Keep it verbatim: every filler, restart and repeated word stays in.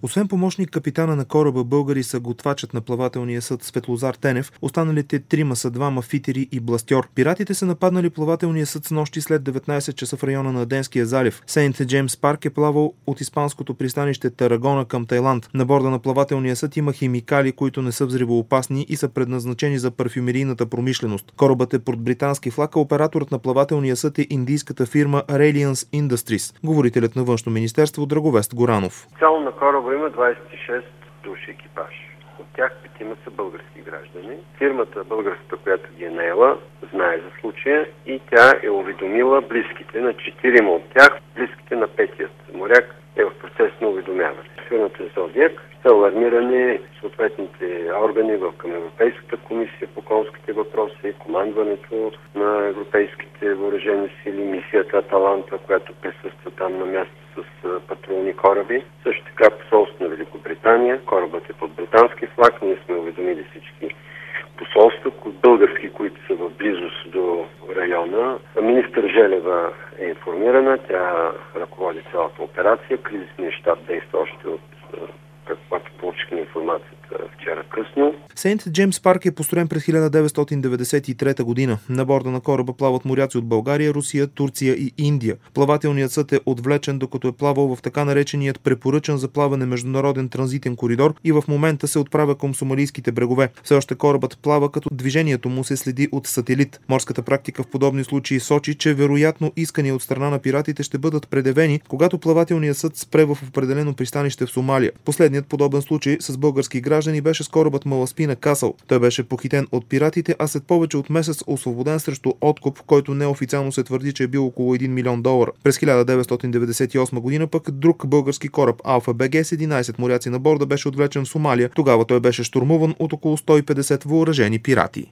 Освен помощник капитана на кораба, българи са готвачът на плавателния съд Светлозар Тенев, останалите трима са двама фитери и бластьор. Пиратите са нападнали плавателния съд с нощи след деветнайсет часа в района на Аденския залив. Сейнт Джеймс Парк е плавал от испанското пристанище Тарагона към Тайланд. На борда на плавателния съд има химикали, които не са взривоопасни и са предназначени за парфюмерийната промишленост. Корабът е под британски флаг, а операторът на плавателния съд е индийската фирма Reliance Industries. Говорителят на Външно министерство Драговест Горанов. Цяло на кораба има двайсет и шест души екипаж. От тях петима са български граждани. Фирмата българската, която ги е наела, знае за случая и тя е уведомила близките на четирима от тях. Близките на петият моряк е в процес на уведомяване. Фирмата е Зодиак. Са алармирани съответните органи към Европейската комисия по конските въпроси, командването на европейските въоръжени сили, мисията Аталанта, която присъства там на място с патрулни кораби. Също така посолство на Великобритания. Корабът е под британски флаг. Ние сме уведомили всички посолства, български, които са в близост до района. Министър Желева е информирана. Тя ръководи цялата операция. Кризисният щаб действа още от каквато получихме информацията вчера късно. Сейнт Джеймс Парк е построен през хиляда деветстотин деветдесет и трета година. На борда на кораба плават моряци от България, Русия, Турция и Индия. Плавателният съд е отвлечен, докато е плавал в така нареченият препоръчан за плаване международен транзитен коридор и в момента се отправя към сомалийските брегове. Все още корабът плава, като движението му се следи от сателит. Морската практика в подобни случаи сочи, че вероятно искания от страна на пиратите ще бъдат предявени, когато плавателният съд спре в определено пристанище в Сомалия. Последният подобен случай с български граждани беше с корабът Маласпина Касъл. Той беше похитен от пиратите, а след повече от месец освободен срещу откуп, който неофициално се твърди, че е бил около един милион долара. През хиляда деветстотин деветдесет и осма година пък друг български кораб Алфа БГ с единайсет моряци на борда беше отвлечен в Сомалия. Тогава той беше щурмуван от около сто и петдесет въоръжени пирати.